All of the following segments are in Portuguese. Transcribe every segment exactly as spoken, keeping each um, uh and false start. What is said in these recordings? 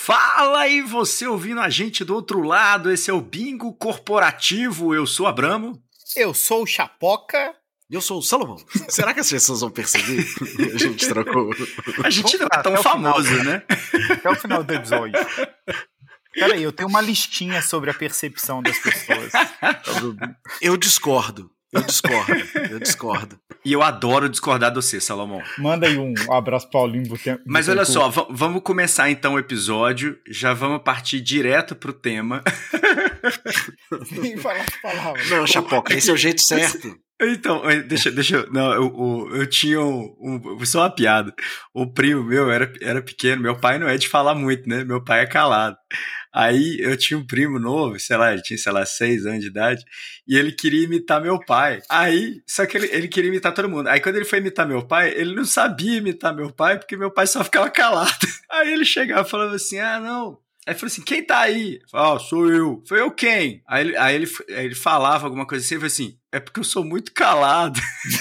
Fala aí, você ouvindo a gente do outro lado, esse é o Bingo Corporativo, eu sou Abramo. Eu sou o Chapoca. Eu sou o Salomão. Será que as pessoas vão perceber que a gente trocou? A gente não é tão famoso, final, né? Até o final do episódio. Peraí, eu tenho uma listinha sobre a percepção das pessoas. Eu discordo. Eu discordo, eu discordo. E eu adoro discordar de você, Salomão. Manda aí um abraço Paulinho. Mas olha só, v- vamos começar então o episódio, já vamos partir direto pro tema. Nem falar as palavras. Não, Chapoca, esse é o jeito certo. Então, deixa, deixa eu... Não, eu, eu, eu tinha um, um... Só uma piada. O primo meu era, era pequeno, meu pai não é de falar muito, né? Meu pai é calado. Aí eu tinha um primo novo, sei lá, ele tinha, sei lá, seis anos de idade, e ele queria imitar meu pai. Aí, só que ele, ele queria imitar todo mundo. Aí quando ele foi imitar meu pai, ele não sabia imitar meu pai, porque meu pai só ficava calado. Aí ele chegava e falava assim, ah, não... Aí falou assim, quem tá aí? Ah, sou eu. Foi eu quem? Aí, ele, aí, ele, aí ele falava alguma coisa assim, ele falou assim, é porque eu sou muito calado.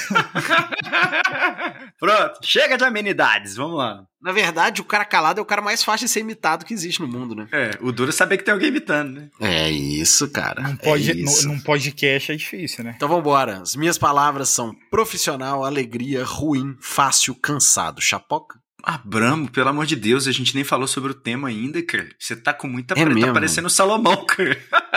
Pronto, chega de amenidades, vamos lá. Na verdade, o cara calado é o cara mais fácil de ser imitado que existe no mundo, né? É, o duro é saber que tem alguém imitando, né? É isso, cara. Num, pod, é isso. Num podcast é difícil, né? Então vambora. As minhas palavras são profissional, alegria, ruim, fácil, cansado. Chapoca? Abramo, pelo amor de Deus, a gente nem falou sobre o tema ainda, cara. Você tá com muita é preta, mesmo? Tá parecendo o Salomão, cara.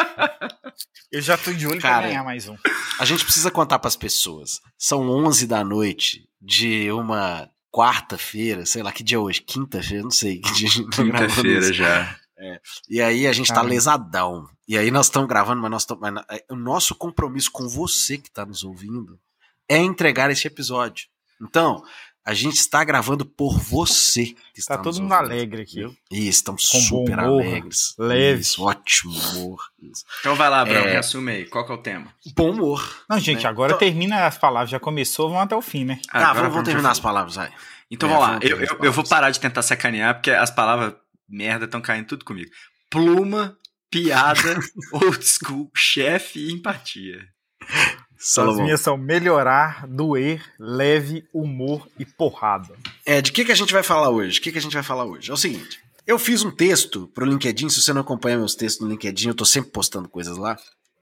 Eu já tô de olho cara, pra ganhar mais um. A gente precisa contar pras pessoas. São onze da noite de uma quarta-feira, sei lá, que dia é hoje? Quinta-feira? Não sei. Que dia Quinta-feira já. É. E aí a gente tá lesadão. E aí nós estamos gravando, mas, nós estamos, mas o nosso compromisso com você que tá nos ouvindo é entregar esse episódio. Então... A gente está gravando por você. Que está tá todo mundo ouvindo. Alegre aqui. Isso, estamos com super humor, alegres. Leve. Isso, ótimo humor. Isso. Então vai lá, Abrão, é... reassume aí. Qual que é o tema? Bom humor. Não, gente, né? agora então... termina as palavras. Já começou, vamos até o fim, né? Ah, tá, vamos, vamos terminar as palavras, vai. Então é, vamos lá. vamos Eu, eu, eu vou parar de tentar sacanear, porque as palavras merda estão caindo tudo comigo. Pluma, piada, old school, chefe e empatia. Salomão. As minhas são melhorar, doer, leve, humor e porrada. É, de que, que a gente vai falar hoje? O que, que a gente vai falar hoje? É o seguinte, eu fiz um texto pro LinkedIn, se você não acompanha meus textos no LinkedIn, eu tô sempre postando coisas lá,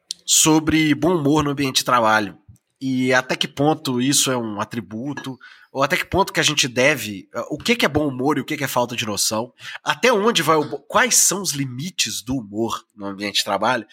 sobre bom humor no ambiente de trabalho. E até que ponto isso é um atributo, ou até que ponto que a gente deve, o que, que é bom humor e o que, que é falta de noção, até onde vai o, quais são os limites do humor no ambiente de trabalho,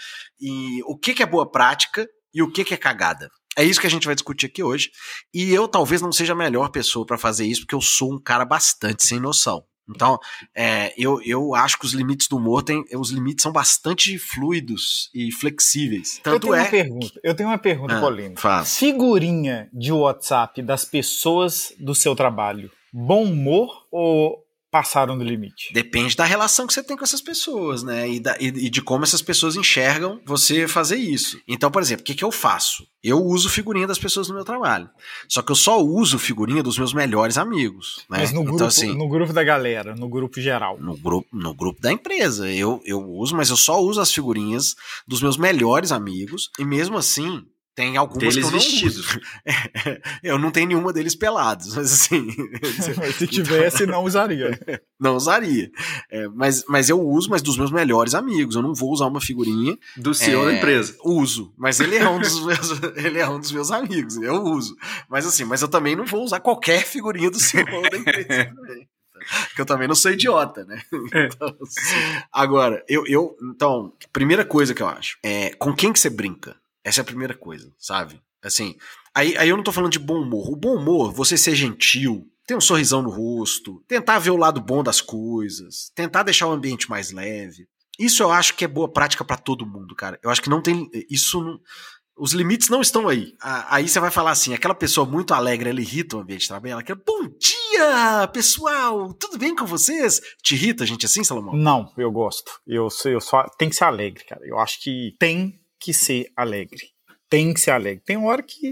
e o que, que é boa prática, e o que, que é cagada. É isso que a gente vai discutir aqui hoje. E eu talvez não seja a melhor pessoa para fazer isso, porque eu sou um cara bastante sem noção. Então, é, eu, eu acho que os limites do humor, tem, os limites são bastante fluidos e flexíveis. Tanto eu tenho é uma pergunta, eu tenho uma pergunta ah, polêmica. Faz. Figurinha de WhatsApp das pessoas do seu trabalho, bom humor ou passaram do limite? Depende da relação que você tem com essas pessoas, né? E, da, e, e de como essas pessoas enxergam você fazer isso. Então, por exemplo, o que, que eu faço? Eu uso figurinha das pessoas no meu trabalho. Só que eu só uso figurinha dos meus melhores amigos. Né? Mas no grupo, então, assim, no grupo da galera, no grupo geral. No grupo, no grupo da empresa. Eu, eu uso, mas eu só uso as figurinhas dos meus melhores amigos. E mesmo assim... Tem algumas deles que eu não vestidos. Uso. É, eu não tenho nenhuma deles pelados, mas assim... Mas se tivesse, não usaria. Não usaria. É, mas, mas eu uso, mas dos meus melhores amigos. Eu não vou usar uma figurinha... Do C E O é, da empresa. Uso. Mas ele é, um dos meus, ele é um dos meus amigos. Eu uso. Mas assim, mas eu também não vou usar qualquer figurinha do C E O da empresa também. Porque eu também não sou idiota, né? Então, assim, agora, eu, eu... Então, primeira coisa que eu acho é com quem que você brinca? Essa é a primeira coisa, sabe? Assim, aí, aí eu não tô falando de bom humor. O bom humor, você ser gentil, ter um sorrisão no rosto, tentar ver o lado bom das coisas, tentar deixar o ambiente mais leve. Isso eu acho que é boa prática pra todo mundo, cara. Eu acho que não tem... Isso não... Os limites não estão aí. Aí você vai falar assim, aquela pessoa muito alegre, ela irrita o ambiente de trabalho, ela quer, bom dia, pessoal, tudo bem com vocês? Te irrita gente assim, Salomão? Não, eu gosto. Eu, eu só... Tem que ser alegre, cara. Eu acho que tem... que ser alegre. Tem que ser alegre. Tem hora que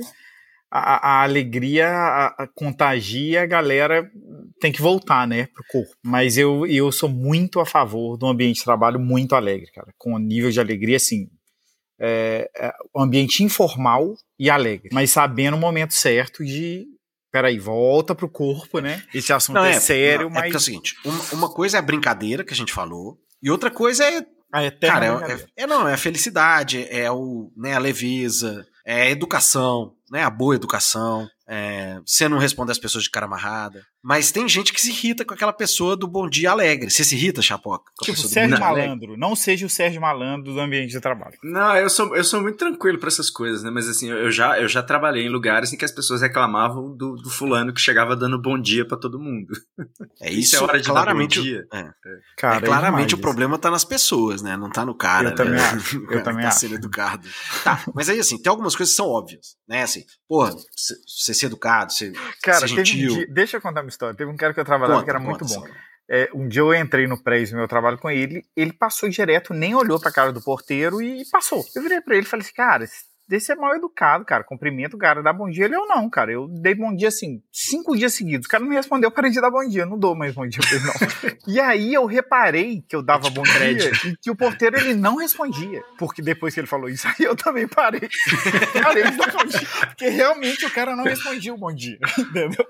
a, a alegria a, a contagia, a galera tem que voltar, né, pro corpo. Mas eu, eu sou muito a favor de um ambiente de trabalho muito alegre, cara. Com um nível de alegria, assim, é, é, um ambiente informal e alegre. Mas sabendo o momento certo de peraí, volta pro corpo, né? Esse assunto não, é, é sério, não, mas... É porque é o seguinte, uma, uma coisa é a brincadeira que a gente falou, e outra coisa é... A cara, é, é, é, não, é a felicidade, é o, né, a leveza, é a educação, né, a boa educação, é, você não responde as pessoas de cara amarrada. Mas tem gente que se irrita com aquela pessoa do bom dia alegre. Você se irrita, Chapoca? Tipo, Sérgio Malandro. Não seja o Sérgio Malandro do ambiente de trabalho. Não, eu sou, eu sou muito tranquilo pra essas coisas, né? Mas assim, eu já, eu já trabalhei em lugares em que as pessoas reclamavam do, do fulano que chegava dando bom dia pra todo mundo. É isso, isso é hora de claramente, dar bom dia. É, é. Cara, é, claramente é o problema tá nas pessoas, né? Não tá no cara. Eu né? também acho. Eu o também tá acho. sendo educado. Tá, mas aí assim, tem algumas coisas que são óbvias, né? Assim, porra, você ser educado, você cara, ser gentil. Um dia, deixa eu contar uma história. Teve um cara que eu trabalhava conta, que era muito bom. É, um dia eu entrei no prédio do meu trabalho com ele, ele passou direto, nem olhou pra cara do porteiro e passou. Eu virei pra ele e falei assim, cara, esse é mal educado, cara, cumprimenta o cara, dá bom dia. Ele, eu não, cara, eu dei bom dia assim, cinco dias seguidos, o cara não me respondeu, eu parei de dar bom dia, eu não dou mais bom dia pra ele não. E aí eu reparei que eu dava bom dia e que o porteiro, ele não respondia, porque depois que ele falou isso, aí eu também parei, parei de dar bom dia, porque realmente o cara não respondia o bom dia, entendeu?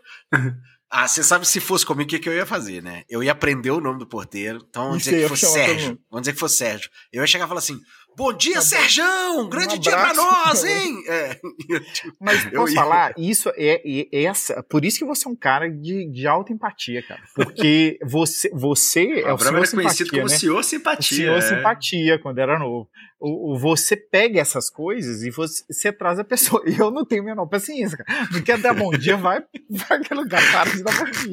Ah, você sabe se fosse comigo o que, que eu ia fazer, né? Eu ia aprender o nome do porteiro, então vamos dizer que fosse Sérgio. Vamos dizer que fosse Sérgio. Eu ia chegar e falar assim, bom dia, Sérgio! Um grande um dia pra nós, hein? É. Mas eu posso ia... falar, isso é, é essa. Por isso que você é um cara de, de alta empatia, cara. Porque você, você é o senhor simpatia, conhecido como né? senhor simpatia. O senhor é. simpatia, quando era novo. O, o, você pega essas coisas e você, você traz a pessoa. E eu não tenho a menor paciência, cara. Não quer dar bom dia, vai para aquele lugar, para de dar bom dia.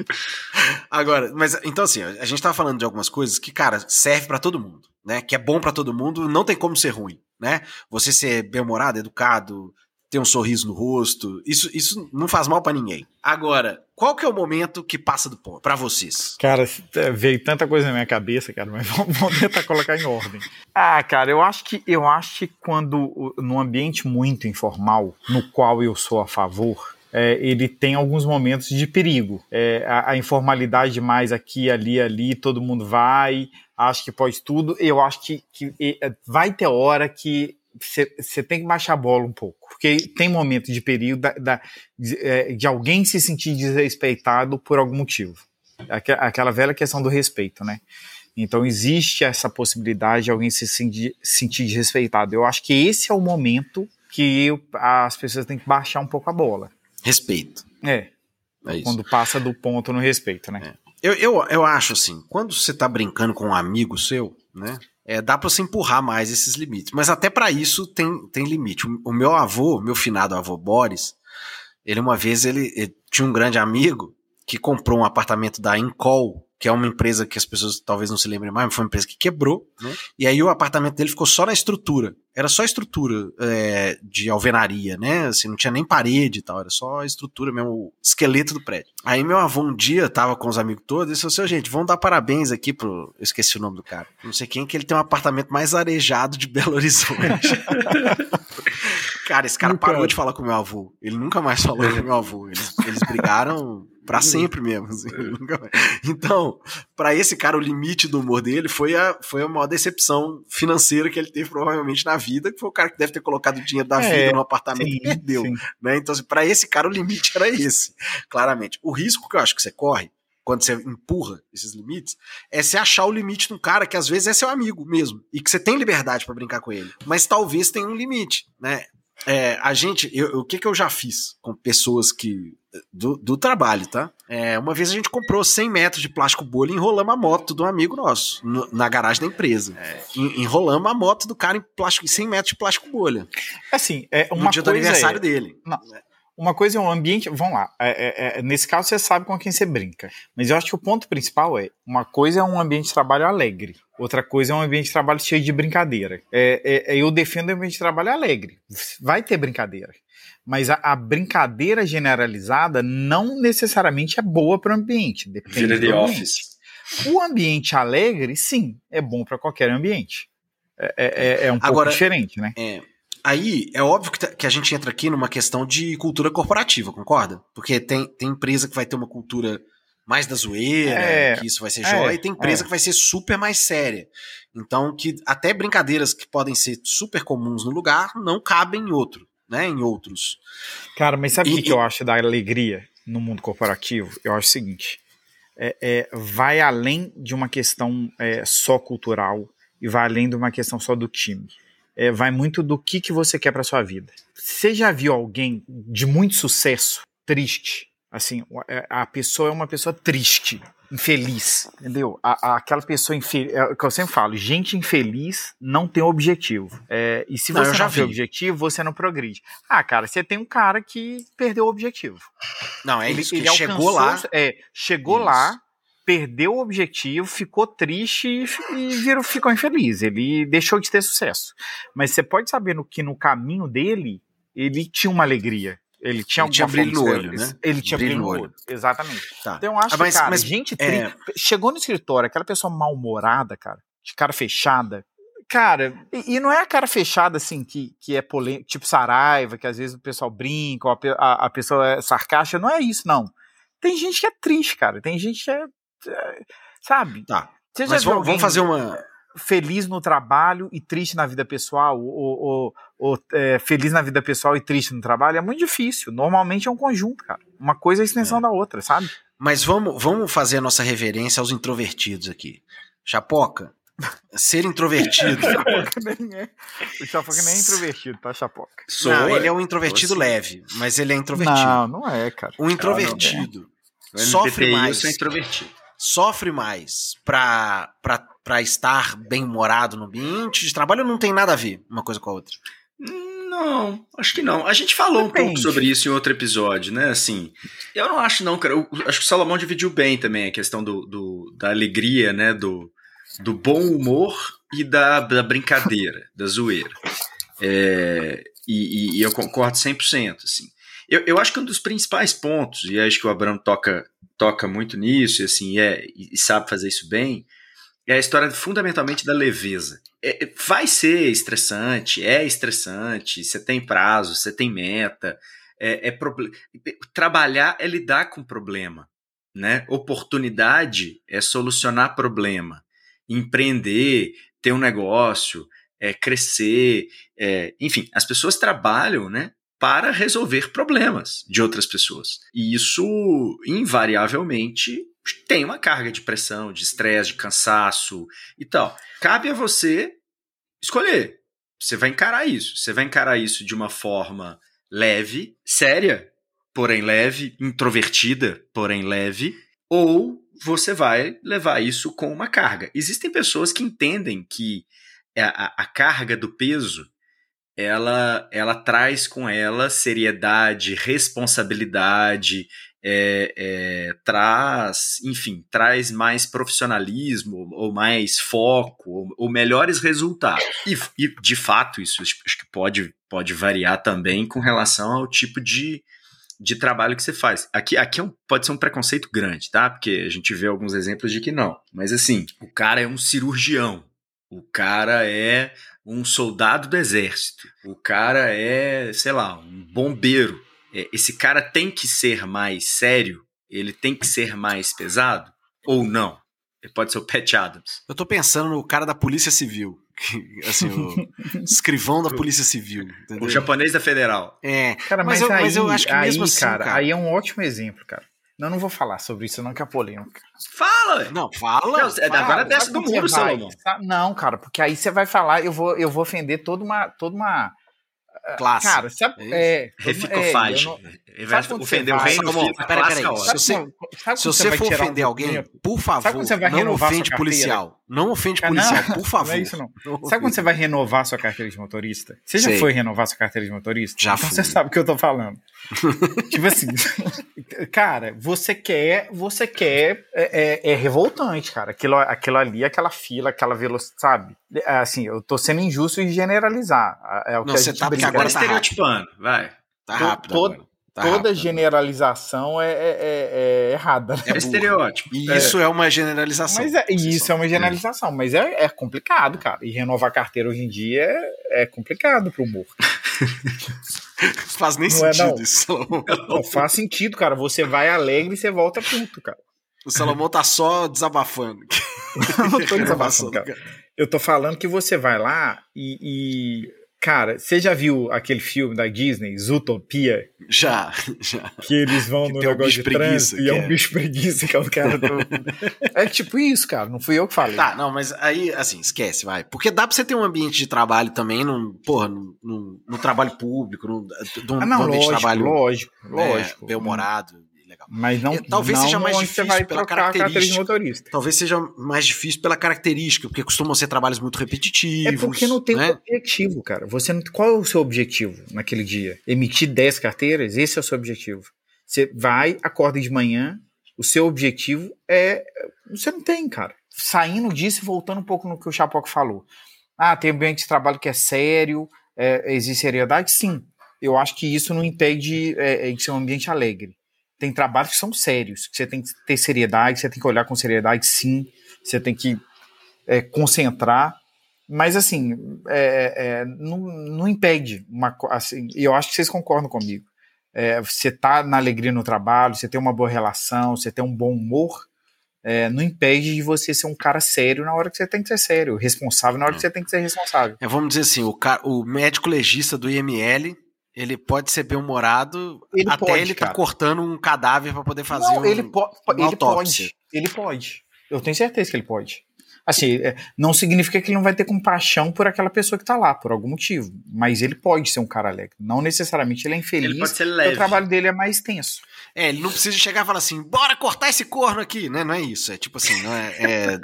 Agora, mas então assim, a gente tava falando de algumas coisas que, cara, serve pra todo mundo, né? Que é bom pra todo mundo, não tem como ser ruim, né? Você ser bem-humorado, educado, ter um sorriso no rosto, isso, isso não faz mal pra ninguém. Agora, qual que é o momento que passa do ponto pra vocês? Cara, veio tanta coisa na minha cabeça, cara, mas vamos, vamos tentar colocar em ordem. Ah, cara, eu acho que eu acho que quando num ambiente muito informal, no qual eu sou a favor, é, ele tem alguns momentos de perigo. É, a, a informalidade mais aqui, ali, ali, todo mundo vai, acho que pode tudo. Eu acho que, que vai ter hora que você tem que baixar a bola um pouco, porque tem momento de perigo da, da, de, de alguém se sentir desrespeitado por algum motivo. Aquela velha questão do respeito, né? Então existe essa possibilidade de alguém se sentir, sentir desrespeitado. Eu acho que esse é o momento que eu, as pessoas têm que baixar um pouco a bola. Respeito. É, é quando passa do ponto no respeito, né? É. Eu, eu, eu acho assim, quando você tá brincando com um amigo seu, né? É, dá pra você empurrar mais esses limites. Mas até pra isso tem, tem limite. O, o meu avô, meu finado avô Boris, ele uma vez, ele, ele tinha um grande amigo que comprou um apartamento da Incol, que é uma empresa que as pessoas talvez não se lembrem mais, mas foi uma empresa que quebrou, né? E aí o apartamento dele ficou só na estrutura. Era só estrutura é, de alvenaria, né? Assim, não tinha nem parede e tal, era só a estrutura mesmo, o esqueleto do prédio. Aí meu avô um dia tava com os amigos todos e disse assim, gente, vamos dar parabéns aqui pro... Eu esqueci o nome do cara. Não sei quem, que ele tem um apartamento mais arejado de Belo Horizonte. Cara, esse cara nunca. parou de falar com meu avô. Ele nunca mais falou com meu avô. Eles, eles brigaram... Pra sempre mesmo. Assim, nunca mais. Então, pra esse cara, o limite do humor dele foi a, foi a maior decepção financeira que ele teve provavelmente na vida, que foi o cara que deve ter colocado o dinheiro da é, vida no apartamento sim, e perdeu. Sim. Né? Então, assim, pra esse cara, o limite era esse. Claramente. O risco que eu acho que você corre, quando você empurra esses limites, é você achar o limite de um cara que às vezes é seu amigo mesmo, e que você tem liberdade pra brincar com ele. Mas talvez tenha um limite, né? É, a gente, eu, o que que eu já fiz com pessoas que do, do trabalho, tá? É, uma vez a gente comprou cem metros de plástico bolha e enrolamos a moto de um amigo nosso no, na garagem da empresa. É, enrolamos a moto do cara em plástico, cem metros de plástico bolha. Assim, é uma no dia do aniversário é, dele. Não. Uma coisa é um ambiente, vamos lá, é, é, é, nesse caso você sabe com quem você brinca, mas eu acho que o ponto principal é, uma coisa é um ambiente de trabalho alegre, outra coisa é um ambiente de trabalho cheio de brincadeira. É, é, eu defendo o ambiente de trabalho alegre, vai ter brincadeira, mas a, a brincadeira generalizada não necessariamente é boa para o ambiente, depende Vira de do ambiente. office. O ambiente alegre, sim, é bom para qualquer ambiente, é, é, é um Agora, pouco diferente, né? É... Aí, é óbvio que, que a gente entra aqui numa questão de cultura corporativa, concorda? Porque tem, tem empresa que vai ter uma cultura mais da zoeira, é, que isso vai ser é, jóia, e tem empresa é. que vai ser super mais séria. Então, que até brincadeiras que podem ser super comuns no lugar, não cabem em outro, né? Em outros. Cara, mas sabe o que, e, que eu acho da alegria? no mundo corporativo, eu acho o seguinte, é, é, vai além de uma questão é, só cultural e vai além de uma questão só do time. É, vai muito do que, que você quer para sua vida. Você já viu alguém de muito sucesso triste? Assim, a pessoa é uma pessoa triste, infeliz, entendeu? A, a, aquela pessoa infeliz, é o que eu sempre falo, gente infeliz não tem objetivo. É, e se você não, não tem objetivo, você não progride. Ah, cara, você tem um cara que perdeu o objetivo. Não, é isso, ele, ele ele chegou lá. É, chegou isso. lá, perdeu o objetivo, ficou triste e, e virou, ficou infeliz. Ele deixou de ter sucesso. Mas você pode saber no, que no caminho dele, ele tinha uma alegria. Ele tinha, ele tinha brilho no olho, ele, né? Ele tinha brilho, brilho no olho. olho. Exatamente. Tá. Então eu acho ah, mas, que, cara, mas, gente é... tri... chegou no escritório, aquela pessoa mal-humorada, cara, de cara fechada, cara, e, e não é a cara fechada, assim, que, que é polêmica, tipo Saraiva, que às vezes o pessoal brinca, a, a, a pessoa é sarcástica, não é isso, não. Tem gente que é triste, cara, tem gente que é, é sabe? Tá, Você mas vamos, vamos fazer uma... feliz no trabalho e triste na vida pessoal, ou, ou, ou é, feliz na vida pessoal e triste no trabalho, é muito difícil. Normalmente é um conjunto, cara. Uma coisa é a extensão é. da outra, sabe? Mas vamos, vamos fazer a nossa reverência aos introvertidos aqui. Chapoca, ser introvertido... Chapoca nem é. O Chapoca nem é introvertido, tá, Chapoca? Sou, não, ele é um introvertido assim. leve, mas ele é introvertido. Não, não é, cara. Um introvertido não, não é. sofre mais... Eu sou introvertido. Sofre mais pra... pra para estar bem-humorado no ambiente de trabalho, não tem nada a ver uma coisa com a outra? Não, acho que não. A gente falou Depende. um pouco sobre isso em outro episódio, né? Assim, eu não acho não, cara. Eu acho que o Salomão dividiu bem também a questão do, do, da alegria, né? Do, do bom humor e da, da brincadeira, da zoeira. É, e, e eu concordo cem por cento, assim. Eu, eu acho que um dos principais pontos, e acho que o Abramo toca, toca muito nisso, e, assim, é, e sabe fazer isso bem, é a história fundamentalmente da leveza. É, vai ser estressante, é estressante, você tem prazo, você tem meta, é, é pro... trabalhar é lidar com problema, né? Oportunidade é solucionar problema, empreender, ter um negócio, é, crescer, é, enfim, as pessoas trabalham, né, para resolver problemas de outras pessoas. E isso, invariavelmente, tem uma carga de pressão, de estresse, de cansaço e tal. Cabe a você escolher. Você vai encarar isso. Você vai encarar isso de uma forma leve, séria, porém leve, introvertida, porém leve, ou você vai levar isso com uma carga. Existem pessoas que entendem que a, a carga do peso ela, ela traz com ela seriedade, responsabilidade, é, é, traz, enfim, traz mais profissionalismo, ou mais foco, ou, ou melhores resultados. E, e, de fato, isso acho que pode, pode variar também com relação ao tipo de, de trabalho que você faz. Aqui, aqui é um, pode ser um preconceito grande, tá? Porque a gente vê alguns exemplos de que não. Mas assim, o cara é um cirurgião, o cara é um soldado do exército, o cara é, sei lá, um bombeiro. Esse cara tem que ser mais sério? Ele tem que ser mais pesado? Ou não? Ele pode ser o Pat Adams. Eu tô pensando no cara da Polícia Civil. Assim, o escrivão da Polícia Civil. Entendeu? O japonês da Federal. É, cara, mas, mas, eu, aí, mas eu acho que aí, mesmo assim, cara, cara... aí é um ótimo exemplo, cara. Não, não vou falar sobre isso, não, que é polêmica. Fala, velho. Não, fala. Não, fala. Agora desce do muro, Salomão. Não, cara, porque aí você vai falar, eu vou, eu vou ofender toda uma... Toda uma classe. Cara, sabe... É, reficofagem. É, vai ofender o reino. Peraí, peraí. Se você, se você for ofender alguém, por favor, não ofende policial. Não ofende policial, por favor. Não é isso, não. Sabe quando você vai renovar sua carteira de motorista? Você já foi renovar sua carteira de motorista? Já então fui. Você sabe o que eu tô falando. Tipo assim, cara, você quer, você quer, é, é, é revoltante, cara. Aquilo, aquilo ali, aquela fila, aquela velocidade, sabe? Assim, eu tô sendo injusto em generalizar. É o que não, a você gente tá, porque agora tá estereotipando, vai. Tá rápido Todo, agora. Tá Toda rápido, generalização é, é, é, é errada. Né? É estereótipo. E isso é, é uma generalização. Mas é, isso é uma generalização, mas é, é complicado, cara. E renovar carteira hoje em dia é, é complicado pro humor. Faz nem não sentido é, não. isso. Não faz sentido, cara. Você vai alegre e você volta puto, cara. O Salomão tá só desabafando. Eu não tô desabafando, cara. Eu tô falando que você vai lá e... e... Cara, você já viu aquele filme da Disney, Zootopia? Já, já. Que eles vão que no tem um negócio bicho de preguiça, trânsito e é um é. bicho preguiça, que é o cara do... É tipo isso, cara, não fui eu que falei. Tá, não, mas aí, assim, esquece, vai. Porque dá pra você ter um ambiente de trabalho também, num, porra, no, no, no trabalho público, num, num ah, não, ambiente lógico, de trabalho lógico, é, lógico. bem-humorado. Legal. Mas não, talvez não seja mais onde difícil você vai pela trocar a carteira de característica. motorista. Talvez seja mais difícil pela característica, porque costumam ser trabalhos muito repetitivos. É porque não tem né? um objetivo, cara. Você não... Qual é o seu objetivo naquele dia? Emitir dez carteiras? Esse é o seu objetivo. Você vai, acorda de manhã, o seu objetivo é... Você não tem, cara. Saindo disso e voltando um pouco no que o Chapoca falou. Ah, tem ambiente de trabalho que é sério, é, existe seriedade? Sim. Eu acho que isso não impede é, de ser um ambiente alegre. Tem trabalhos que são sérios, que você tem que ter seriedade, você tem que olhar com seriedade, sim, você tem que é, concentrar, mas assim, é, é, não, não impede, uma, assim, e eu acho que vocês concordam comigo, é, você tá na alegria no trabalho, você tem uma boa relação, você tem um bom humor, é, não impede de você ser um cara sério na hora que você tem que ser sério, responsável na hora que você tem que ser responsável. É, vamos dizer assim, o, o médico legista do I M L... Ele pode ser bem-humorado ele até pode, ele estar tá cara. cortando um cadáver para poder fazer não, um, ele, po uma ele autópsia. pode. Ele pode. Eu tenho certeza que ele pode. Assim, não significa que ele não vai ter compaixão por aquela pessoa que tá lá, por algum motivo. Mas ele pode ser um cara alegre. Não necessariamente ele é infeliz. Ele pode ser leve. O trabalho dele é mais tenso. É, ele não precisa chegar e falar assim, bora cortar esse corno aqui, né? Não é isso. É tipo assim, não é... É,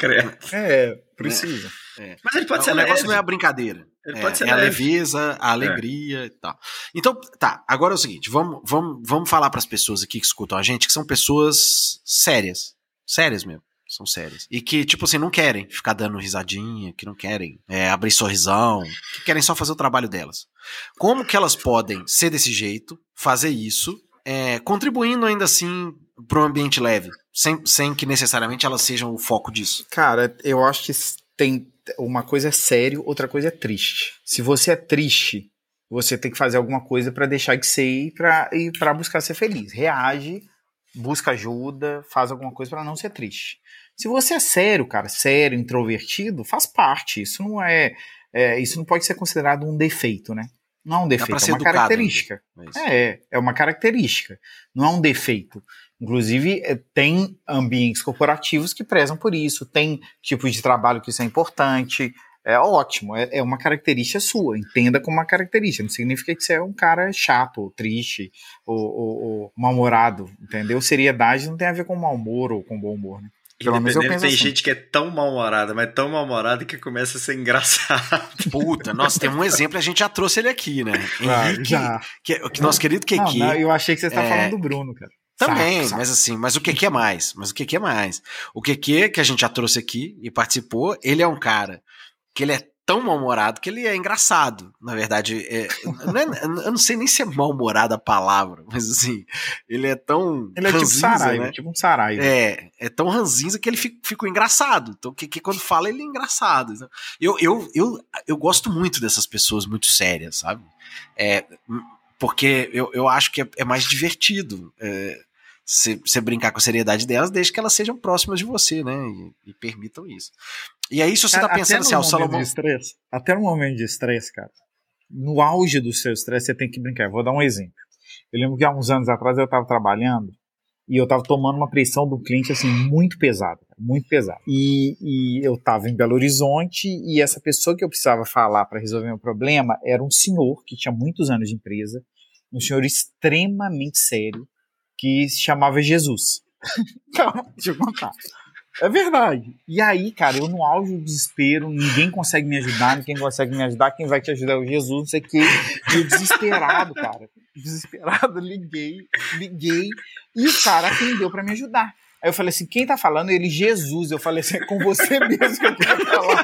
é precisa. É. Mas ele pode o ser O negócio leve. não é a brincadeira. Ele é, pode ser é a leve. leveza, a alegria é. e tal. Então, tá, agora é o seguinte, vamos, vamos, vamos falar para as pessoas aqui que escutam a gente, que são pessoas sérias. Sérias mesmo. São sérias. E que, tipo assim, não querem ficar dando risadinha, que não querem é, abrir sorrisão, que querem só fazer o trabalho delas. Como que elas podem ser desse jeito, fazer isso, é, contribuindo ainda assim para um ambiente leve, sem, sem que necessariamente elas sejam o foco disso? Cara, eu acho que tem uma coisa é sério, outra coisa é triste. Se você é triste, você tem que fazer alguma coisa para deixar de ser e para e para buscar ser feliz. Reage, busca ajuda, faz alguma coisa para não ser triste. Se você é sério, cara, sério, introvertido, faz parte. Isso não é, é isso não pode ser considerado um defeito, né? Não é um defeito, é uma educado, característica. É, é, é uma característica, não é um defeito. Inclusive, tem ambientes corporativos que prezam por isso, tem tipos de trabalho que isso é importante, é ótimo, é, é uma característica sua, entenda como uma característica, não significa que você é um cara chato, ou triste, ou, ou, ou mal-humorado, entendeu? Seriedade não tem a ver com mau humor ou com bom humor, né? Pelo menos eu penso tem assim. Gente que é tão mal-humorada, mas tão mal-humorada que começa a ser engraçado. Puta, nossa, tem um exemplo, a gente já trouxe ele aqui, né? Ah, Henrique, já. Que, que nosso querido Keke. Não, não, eu achei que você estava é... falando do Bruno, cara. Também, saco, saco. mas assim, mas o Keke é mais, mas o Keke é mais. O Keke, que a gente já trouxe aqui e participou, ele é um cara que ele é tão mal-humorado que ele é engraçado, na verdade. É, não é, eu não sei nem se é mal-humorado a palavra, mas assim, ele é tão ele é ranzinza, tipo Saraiva, né? Tipo um Saraiva. É, é tão ranzinza que ele fica, fica engraçado. Então, que, que quando fala, ele é engraçado. Eu, eu, eu, eu gosto muito dessas pessoas muito sérias, sabe? É, porque eu, eu acho que é, é mais divertido é, você brincar com a seriedade delas, desde que elas sejam próximas de você, né? E, e permitam isso. E aí, se você tá pensando assim, o Salomão... Estresse, até no momento de estresse, cara, no auge do seu estresse, você tem que brincar. Eu vou dar um exemplo. Eu lembro que há uns anos atrás eu tava trabalhando e eu tava tomando uma pressão do cliente, assim, muito pesada, muito pesada. E, e eu tava em Belo Horizonte e essa pessoa que eu precisava falar para resolver meu problema era um senhor que tinha muitos anos de empresa, um senhor extremamente sério, que se chamava Jesus. Então, deixa eu contar. É verdade. E aí, cara, eu no auge do desespero, ninguém consegue me ajudar, ninguém consegue me ajudar, quem vai te ajudar é o Jesus, não sei o quê. E eu desesperado, cara. Desesperado, liguei, liguei, e o cara atendeu pra me ajudar. Aí eu falei assim, quem tá falando? Ele, Jesus. Eu falei assim, é com você mesmo que eu quero falar.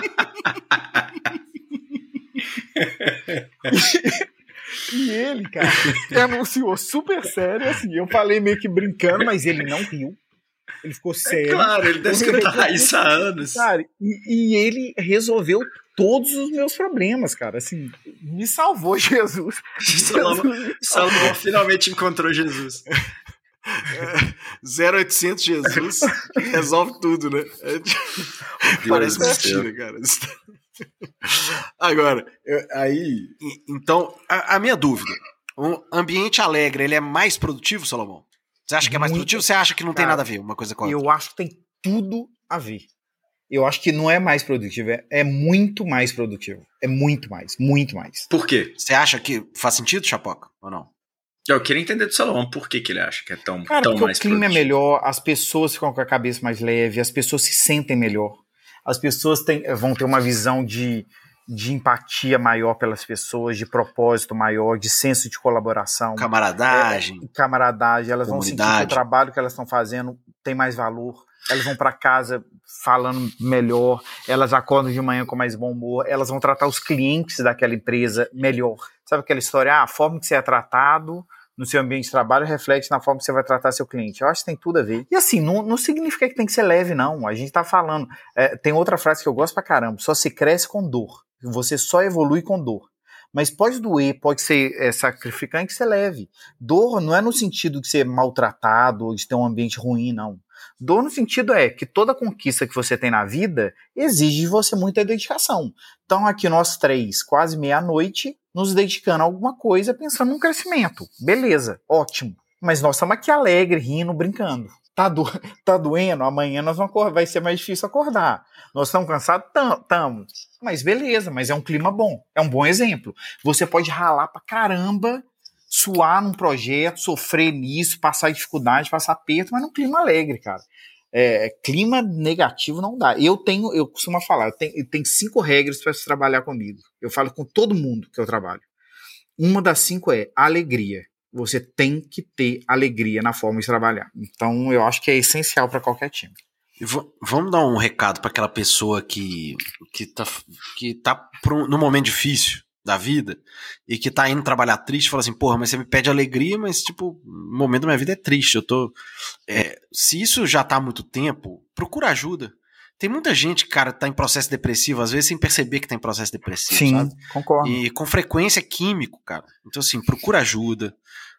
E ele, cara, anunciou super sério, assim, eu falei meio que brincando, mas ele não riu. Ele ficou sério. É claro, ele deve escutar isso há anos. Cara, e, e ele resolveu todos os meus problemas, cara. Assim, me salvou Jesus. Salomão, Salomão finalmente encontrou Jesus. zero oitocentos Jesus resolve tudo, né? É, parece mentira, cara. Agora, eu, aí, então, a, a minha dúvida, um ambiente alegre, ele é mais produtivo, Salomão? Você acha que é mais Muito. produtivo ou você acha que não tem Cara, nada a ver uma coisa com a outra? Eu acho que tem tudo a ver. Eu acho que não é mais produtivo, é, é muito mais produtivo. É muito mais, muito mais. Por quê? Você acha que faz sentido, Chapoca, ou não? Eu queria entender do Salomão por que, que ele acha que é tão, Cara, tão porque mais o clima produtivo. é melhor, as pessoas ficam com a cabeça mais leve, as pessoas se sentem melhor, as pessoas têm, vão ter uma visão de, de empatia maior pelas pessoas, de propósito maior, de senso de colaboração. Camaradagem. É, camaradagem, elas comunidade. vão sentir que o trabalho que elas estão fazendo tem mais valor, elas vão para casa falando melhor, elas acordam de manhã com mais bom humor, elas vão tratar os clientes daquela empresa melhor. Sabe aquela história, ah, a forma que você é tratado no seu ambiente de trabalho reflete na forma que você vai tratar seu cliente. Eu acho que tem tudo a ver. E assim, não, não significa que tem que ser leve, não. A gente tá falando, é, tem outra frase que eu gosto pra caramba, só se cresce com dor. Você só evolui com dor. Mas pode doer, pode ser é, sacrificante que você leve. Dor não é no sentido de ser maltratado ou de ter um ambiente ruim, não. Dor no sentido é que toda conquista que você tem na vida exige de você muita dedicação. Então aqui nós três, quase meia-noite, nos dedicando a alguma coisa, pensando num crescimento. Beleza, ótimo. Mas nós estamos aqui alegres, rindo, brincando. Tá, do, tá doendo? Amanhã nós vamos acordar, vai ser mais difícil acordar. Nós estamos cansados? Estamos. Mas beleza, mas é um clima bom. É um bom exemplo. Você pode ralar pra caramba, suar num projeto, sofrer nisso, passar dificuldade, passar aperto, mas num clima alegre, cara. É, clima negativo não dá. Eu tenho, eu costumo falar, eu tenho, eu tenho cinco regras para se trabalhar comigo. Eu falo com todo mundo que eu trabalho. Uma das cinco é alegria. Você tem que ter alegria na forma de trabalhar. Então, eu acho que é essencial para qualquer time. Vamos dar um recado para aquela pessoa que, que tá, que tá no momento difícil da vida e que tá indo trabalhar triste, fala assim, porra, mas você me pede alegria, mas tipo, o momento da minha vida é triste, eu tô... É, se isso já tá há muito tempo, procura ajuda. Tem muita gente, cara, que tá em processo depressivo, às vezes sem perceber que tá em processo depressivo, Sim, sabe? concordo. E com frequência químico, cara. Então assim, procura ajuda,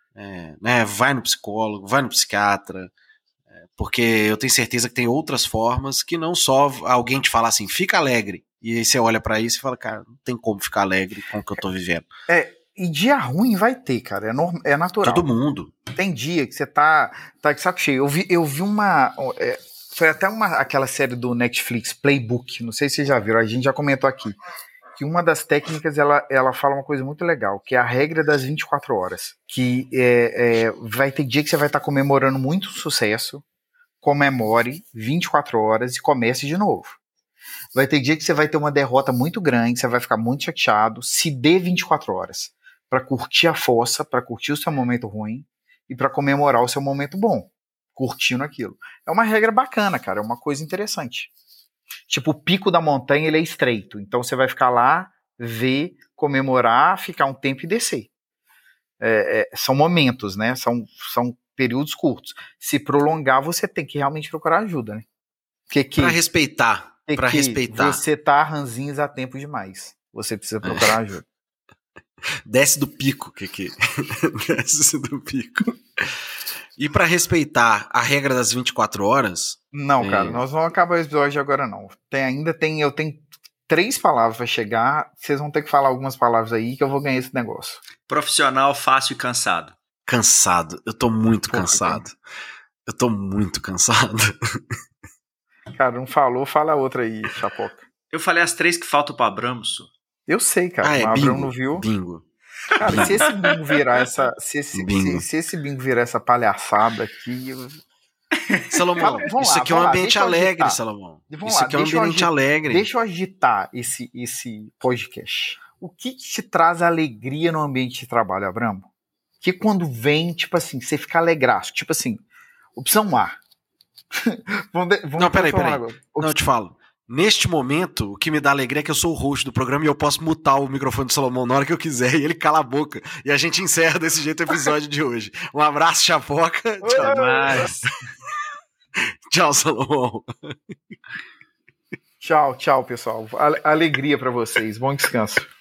é, né? Vai no psicólogo, vai no psiquiatra, é, porque eu tenho certeza que tem outras formas que não só alguém te falar assim, fica alegre. E aí você olha pra isso e fala, cara, não tem como ficar alegre com o que eu tô vivendo. É, e dia ruim vai ter, cara, é, norm, é natural. Todo mundo. Tem dia que você tá, tá de saco cheio. Eu vi, eu vi uma... É, foi até uma, aquela série do Netflix, Playbook, não sei se vocês já viram, a gente já comentou aqui, que uma das técnicas, ela, ela fala uma coisa muito legal, que é a regra das vinte e quatro horas. Que é, é, vai ter dia que você vai estar comemorando muito sucesso, comemore vinte e quatro horas e comece de novo. Vai ter dia que você vai ter uma derrota muito grande, você vai ficar muito chateado, se dê vinte e quatro horas para curtir a força, para curtir o seu momento ruim e para comemorar o seu momento bom, curtindo aquilo. É uma regra bacana, cara, é uma coisa interessante. Tipo, o pico da montanha, ele é estreito, então você vai ficar lá, ver, comemorar, ficar um tempo e descer. É, é, são momentos, né, são, são períodos curtos. Se prolongar, você tem que realmente procurar ajuda, né? Que, que... Pra respeitar. É pra que respeitar. Você tá ranzinhos há tempo demais. Você precisa procurar ajuda. Desce do pico, que que desce do pico. E pra respeitar a regra das vinte e quatro horas... Não, é... cara, nós vamos acabar o episódio agora não. Tem, ainda tem, eu tenho três palavras pra chegar, vocês vão ter que falar algumas palavras aí que eu vou ganhar esse negócio. Profissional, fácil e cansado. Cansado, eu tô muito Porra, cansado. Cara. Eu tô muito cansado. Cara, não falou, fala outra aí, Chapoca. Eu falei as três que faltam pra Abramos. Eu sei, cara, ah, é, o Abramo não bingo, viu. Bingo. Cara, se esse bingo virar essa. Se esse bingo, se, se esse bingo virar essa palhaçada aqui. Eu... Salomão, Fala, isso lá, aqui é um lá, ambiente alegre, Salomão. Vamos isso lá, aqui é um ambiente eu, alegre. Deixa eu agitar esse, esse podcast. O que, que te traz alegria no ambiente de trabalho, Abramo? Que quando vem, tipo assim, você fica alegraço. Tipo assim, opção A. vamos de, vamos não, peraí, peraí. Agora. Não, eu te falo. Neste momento, o que me dá alegria é que eu sou o host do programa e eu posso mutar o microfone do Salomão na hora que eu quiser e ele cala a boca. E a gente encerra desse jeito o episódio de hoje. Um abraço, Chapoca. Tchau. Mas... Tchau, Salomão. Tchau, tchau, pessoal. Alegria pra vocês. Bom descanso.